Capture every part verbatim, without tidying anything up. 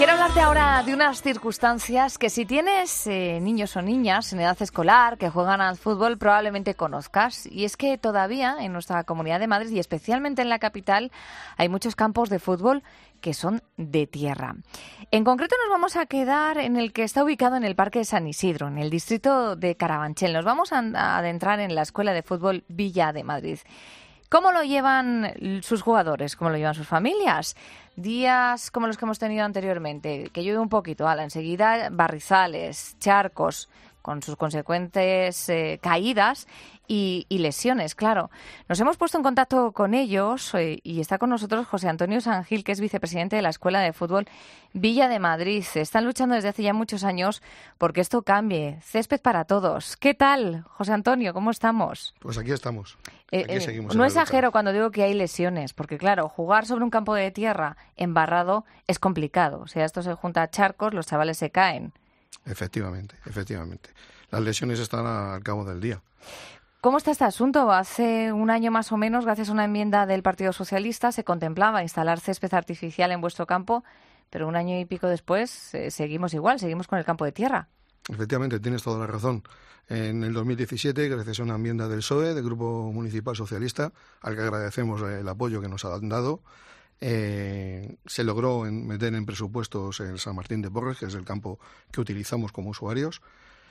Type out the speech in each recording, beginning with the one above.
Quiero hablarte ahora de unas circunstancias que si tienes eh, niños o niñas en edad escolar que juegan al fútbol probablemente conozcas. Y es que todavía en nuestra Comunidad de Madrid y especialmente en la capital hay muchos campos de fútbol que son de tierra. En concreto nos vamos a quedar en el que está ubicado en el Parque de San Isidro, en el distrito de Carabanchel. Nos vamos a adentrar en la Escuela de Fútbol Villa de Madrid. ¿Cómo lo llevan sus jugadores? ¿Cómo lo llevan sus familias? Días como los que hemos tenido anteriormente, que llueve un poquito, ala, enseguida barrizales, charcos, con sus consecuentes eh, caídas y, y lesiones, claro. Nos hemos puesto en contacto con ellos eh, y está con nosotros José Antonio Sangil, que es vicepresidente de la Escuela de Fútbol Villa de Madrid. Están luchando desde hace ya muchos años porque esto cambie. Césped para todos. ¿Qué tal, José Antonio? ¿Cómo estamos? Pues aquí estamos. Eh, aquí eh, seguimos no exagero cuando digo que hay lesiones, porque claro, jugar sobre un campo de tierra embarrado es complicado. O sea, esto se junta a charcos, los chavales se caen. Efectivamente, efectivamente. Las lesiones están al cabo del día. ¿Cómo está este asunto? Hace un año más o menos, gracias a una enmienda del Partido Socialista, se contemplaba instalar césped artificial en vuestro campo, pero un año y pico después eh, seguimos igual, seguimos con el campo de tierra. Efectivamente, tienes toda la razón. En el dos mil diecisiete, gracias a una enmienda del P S O E, del Grupo Municipal Socialista, al que agradecemos el apoyo que nos han dado, eh, se logró en, meter en presupuestos el San Martín de Porres, que es el campo que utilizamos como usuarios,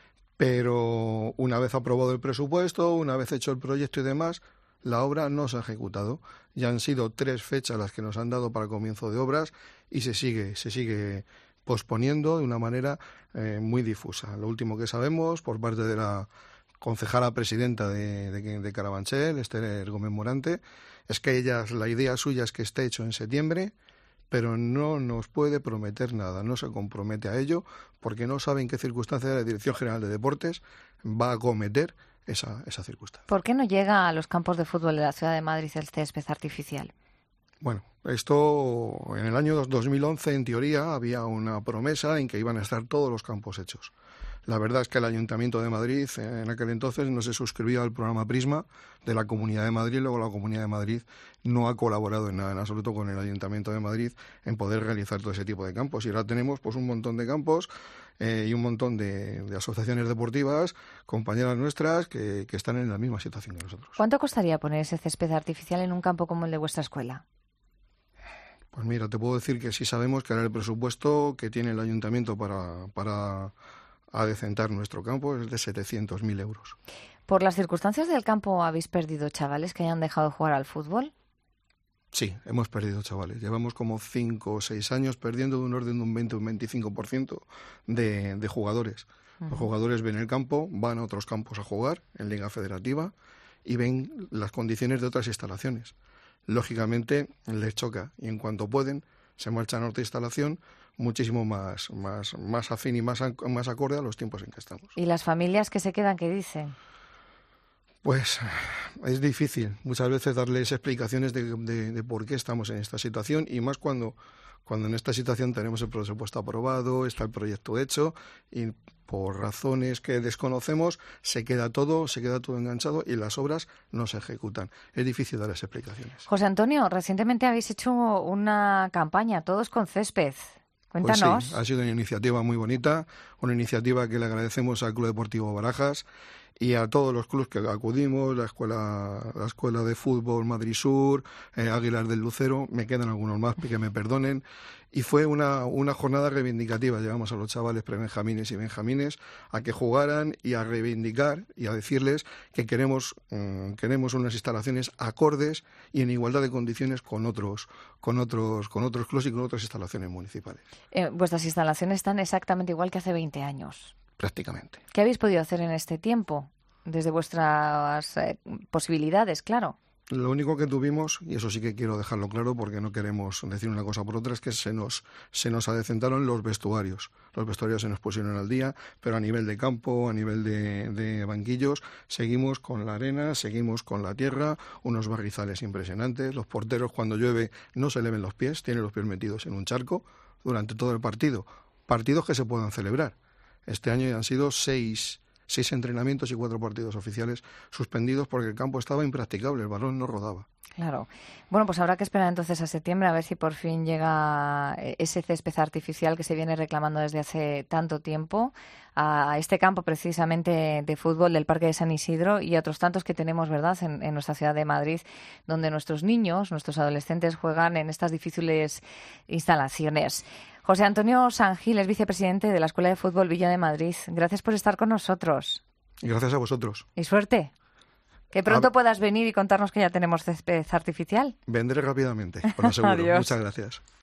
pero una vez aprobado el presupuesto, una vez hecho el proyecto y demás, la obra no se ha ejecutado. Ya han sido tres fechas las que nos han dado para el comienzo de obras y se sigue, se sigue posponiendo de una manera eh, muy difusa. Lo último que sabemos por parte de la concejala presidenta de, de, de Carabanchel, Esther Gómez Morante, es que ella, la idea suya es que esté hecho en septiembre, pero no nos puede prometer nada, no se compromete a ello, porque no sabe en qué circunstancias la Dirección General de Deportes va a acometer esa, esa circunstancia. ¿Por qué no llega a los campos de fútbol de la ciudad de Madrid el césped artificial? Bueno, esto en el año dos mil once, en teoría, había una promesa en que iban a estar todos los campos hechos. La verdad es que el Ayuntamiento de Madrid, en aquel entonces, no se suscribía al programa Prisma de la Comunidad de Madrid. Luego la Comunidad de Madrid no ha colaborado en nada en absoluto con el Ayuntamiento de Madrid en poder realizar todo ese tipo de campos. Y ahora tenemos pues un montón de campos eh, y un montón de, de asociaciones deportivas, compañeras nuestras, que, que están en la misma situación que nosotros. ¿Cuánto costaría poner ese césped artificial en un campo como el de vuestra escuela? Pues mira, te puedo decir que sí sabemos que ahora el presupuesto que tiene el Ayuntamiento para, para adecentar nuestro campo es de setecientos mil euros. ¿Por las circunstancias del campo habéis perdido chavales que hayan dejado de jugar al fútbol? Sí, hemos perdido chavales. Llevamos como cinco o seis años perdiendo de un orden de un veinte o un veinticinco por ciento de, de jugadores. Uh-huh. Los jugadores ven el campo, van a otros campos a jugar en Liga Federativa y ven las condiciones de otras instalaciones. Lógicamente les choca y en cuanto pueden se marchan a otra instalación muchísimo más, más, más afín y más, más acorde a los tiempos en que estamos. ¿Y las familias que se quedan qué dicen? Pues es difícil muchas veces darles explicaciones de, de, de por qué estamos en esta situación y más cuando, cuando en esta situación tenemos el presupuesto aprobado, está el proyecto hecho y por razones que desconocemos se queda todo, se queda todo enganchado y las obras no se ejecutan. Es difícil darles explicaciones. José Antonio, recientemente habéis hecho una campaña, Todos con Césped. Cuéntanos. Pues sí, ha sido una iniciativa muy bonita, una iniciativa que le agradecemos al Club Deportivo Barajas y a todos los clubes que acudimos, la escuela, la escuela de fútbol Madrid Sur, eh, Águilas del Lucero, me quedan algunos más, que me perdonen, y fue una, una jornada reivindicativa. Llevamos a los chavales prebenjamines y benjamines a que jugaran y a reivindicar y a decirles que queremos, um, queremos unas instalaciones acordes y en igualdad de condiciones con otros, con otros, con otros clubes y con otras instalaciones municipales. Eh, vuestras instalaciones están exactamente igual que hace veinte años. Prácticamente. ¿Qué habéis podido hacer en este tiempo? Desde vuestras eh, posibilidades, claro. Lo único que tuvimos, y eso sí que quiero dejarlo claro porque no queremos decir una cosa por otra, es que se nos, se nos adecentaron los vestuarios. Los vestuarios se nos pusieron al día, pero a nivel de campo, a nivel de, de banquillos, seguimos con la arena, seguimos con la tierra, unos barrizales impresionantes. Los porteros cuando llueve no se le ven los pies, tienen los pies metidos en un charco durante todo el partido. Partidos que se puedan celebrar. Este año ya han sido seis, seis entrenamientos y cuatro partidos oficiales suspendidos porque el campo estaba impracticable, el balón no rodaba. Claro. Bueno, pues habrá que esperar entonces a septiembre a ver si por fin llega ese césped artificial que se viene reclamando desde hace tanto tiempo a este campo precisamente de fútbol del Parque de San Isidro y otros tantos que tenemos, ¿verdad?, en, en nuestra ciudad de Madrid, donde nuestros niños, nuestros adolescentes juegan en estas difíciles instalaciones. José Antonio Sangil es vicepresidente de la Escuela de Fútbol Villa de Madrid. Gracias por estar con nosotros. Y gracias a vosotros. Y suerte. Que pronto a... puedas venir y contarnos que ya tenemos césped artificial. Vendré rápidamente, con lo seguro. Muchas gracias.